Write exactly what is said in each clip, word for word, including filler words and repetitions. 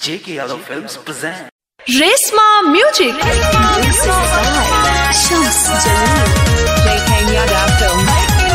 J K Yadav Films present Resma Music. Shams Jalil. J K Yadav Films.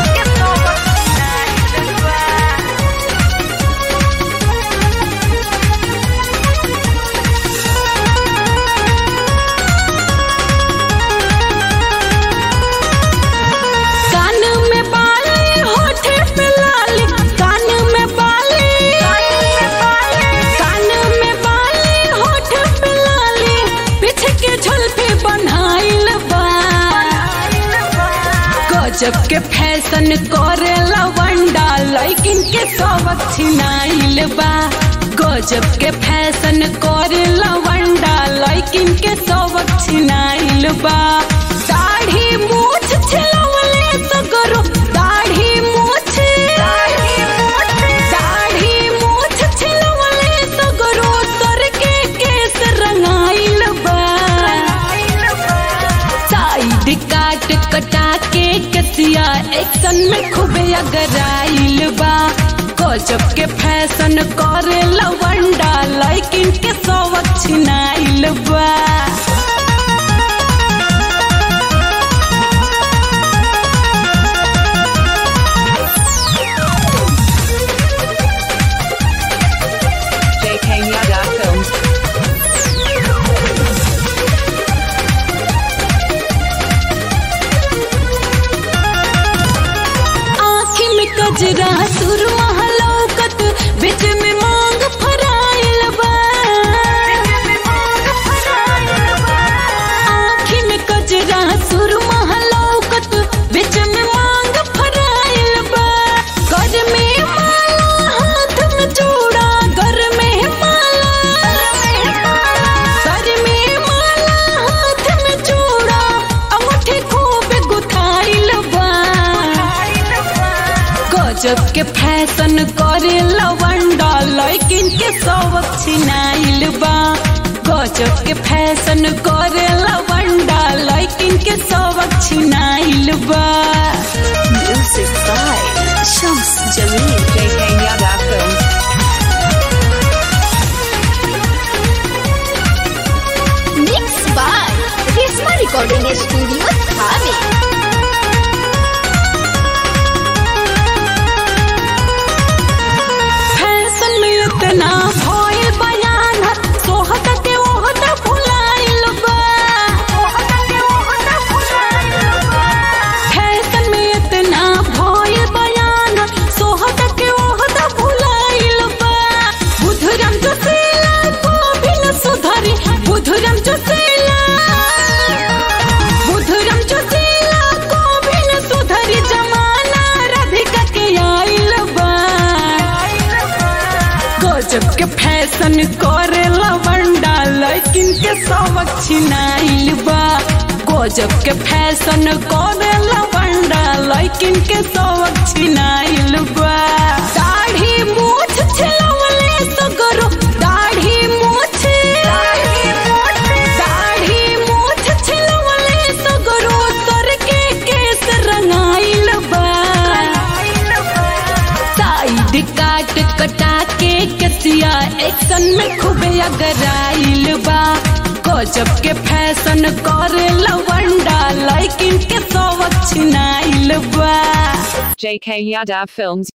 गजब के fashion करे लवंडा लइकिन के सबक छिनाइल बा। गजब के फैशन करे लवंडा लइकिन के सबक छिनाइल बा। दाढ़ी मूछ छिलवले सगरो दाढ़ी मूछ दाढ़ी मूछ छिलवले सगरो सर के केस रंगाइल बा। साइड काट कटा के कसिया एक्शन में खूबे अगराइल बा। गजब के फैशन करे लवंडा लइकिन के सबक छिनाइल बा। J K Yadav Films. गजरा सुरमा लौकत बीच में मांग फराइल बा। आँखी में गजरा सुरमा लौकत बीच में मांग फराइल बा। घर में माला हाथ में चूड़ा घर में माला घर में माला हाथ में चूड़ा अंगूठी खूब गुथाइल बा। गजब के फैशन करे लवंडा लइकिन के सबक छिनाइल बा। गजब के फैशन करे लवंडा लइकिन के सबक छिनाइल बा। Music by Shams Jamil. J K Yadav Films. Mixed by Resma Recording Studio, Thane. इतना भइल बयान सोहत के ओहत भुलाइल बा। फैशन में इतना भइल बयान सोहत के ओहत भुलाइल बा। बुधरम जोशीला को भी न सुधरी बुधरम जोशीला बुधरम जोशीला को भी न सुधरी जमाना राधिका के आइल बा। गजब के फैशन करे लवंडा लइकिन के सबक छिनाइल बा। गजब के फैशन करे लवंडा लइकिन के सबक छिनाइल बा। दाढ़ी मूछ छिलवले सगरो दाढ़ी मूछ दाढ़ी मूछ छिलवले सगरो सर के केस रंगाइल बा। साइड काट कटा के कसिया एक्शन में खूबे अगराइल बा। गजब के फैशन करे लवंडा लइकिन के सबक छिनाइल बा। J K Yadav Films.